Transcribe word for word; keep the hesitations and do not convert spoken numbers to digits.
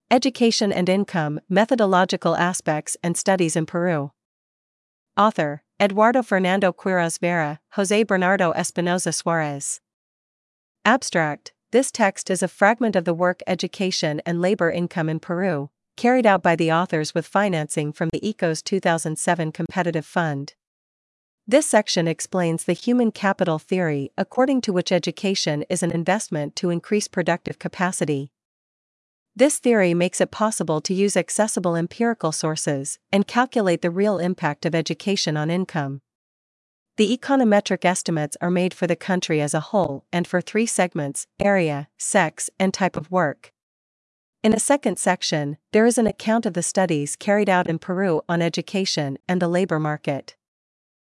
Education and Income, Methodological Aspects and Studies in Peru. Author, Eduardo Fernando Quiroz Vera, José Bernardo Espinosa Suárez. Abstract: This text is a fragment of the work Education and Labor Income in Peru, carried out by the authors with financing from the E C O S two thousand seven Competitive Fund. This section explains the human capital theory according to which education is an investment to increase productive capacity. This theory makes it possible to use accessible empirical sources and calculate the real impact of education on income. The econometric estimates are made for the country as a whole and for three segments: area, sex, and type of work. In a second section, there is an account of the studies carried out in Peru on education and the labor market.